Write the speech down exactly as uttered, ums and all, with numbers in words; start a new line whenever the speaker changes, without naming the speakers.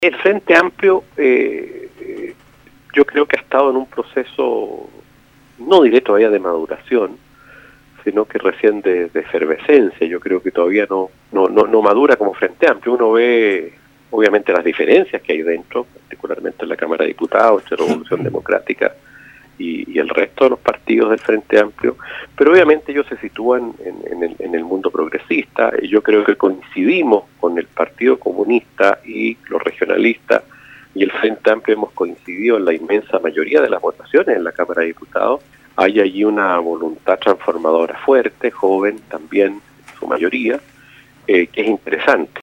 El Frente Amplio eh, eh, yo creo que ha estado en un proceso, no diré todavía de maduración, sino que recién de, de efervescencia. Yo creo que todavía no, no, no, no madura como Frente Amplio. Uno ve obviamente las diferencias que hay dentro, particularmente en la Cámara de Diputados, entre Revolución Democrática y, y el resto de los partidos del Frente Amplio, pero obviamente ellos se sitúan en, en, el, en el mundo progresista, y yo creo que coincidimos con el Partido Comunista y los regionalistas, y el Frente Amplio hemos coincidido en la inmensa mayoría de las votaciones en la Cámara de Diputados. Hay allí una voluntad transformadora fuerte, joven también, en su mayoría, eh, que es interesante.